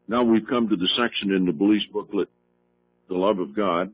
Now we've come to the section in the Beliefs booklet, The Love of God.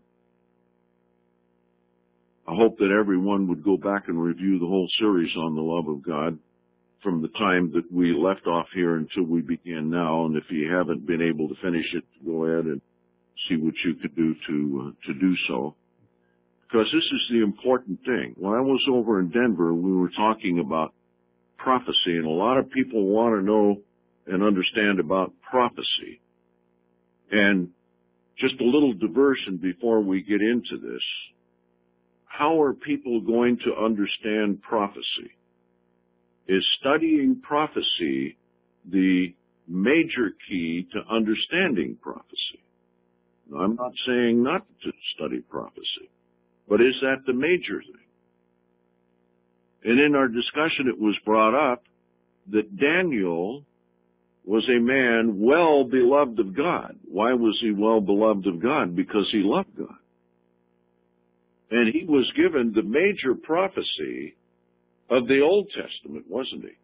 I hope that everyone would go back and review the whole series on the love of God from the time that we left off here until we begin now. And if you haven't been able to finish it, go ahead and see what you could do to do so. Because this is the important thing. When I was over in Denver, we were talking about prophecy, and a lot of people want to know and understand about prophecy. And just a little diversion before we get into this. How are people going to understand prophecy? Is studying prophecy the major key to understanding prophecy? Now, I'm not saying not to study prophecy, but is that the major thing? And in our discussion, it was brought up that Daniel was a man well beloved of God. Why was he well beloved of God? Because he loved God. And he was given the major prophecy of the Old Testament, wasn't he?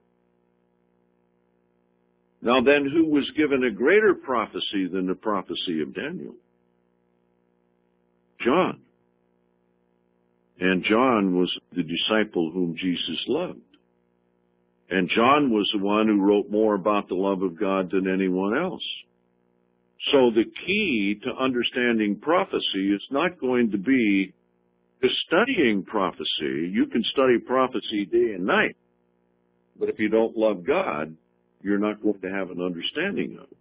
Now then, who was given a greater prophecy than the prophecy of Daniel? John. And John was the disciple whom Jesus loved. And John was the one who wrote more about the love of God than anyone else. So the key to understanding prophecy is not going to be studying prophecy. You can study prophecy day and night, but if you don't love God, you're not going to have an understanding of it.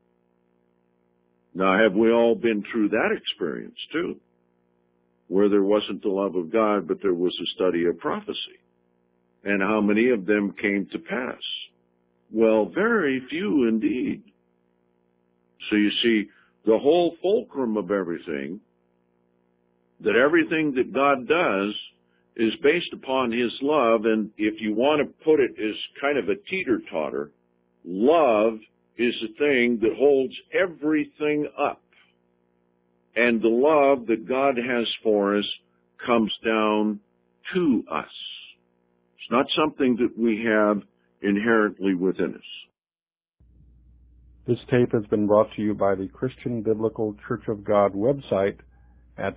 Now, have we all been through that experience too, where there wasn't the love of God, but there was a study of prophecy? And how many of them came to pass? Well, very few indeed. So you see, the whole fulcrum of everything, that everything that God does is based upon His love, and if you want to put it as kind of a teeter-totter, love is the thing that holds everything up. And the love that God has for us comes down to us. It's not something that we have inherently within us. This tape has been brought to you by the Christian Biblical Church of God website at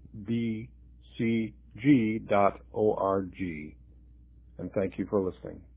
www.cbcg.org. And thank you for listening.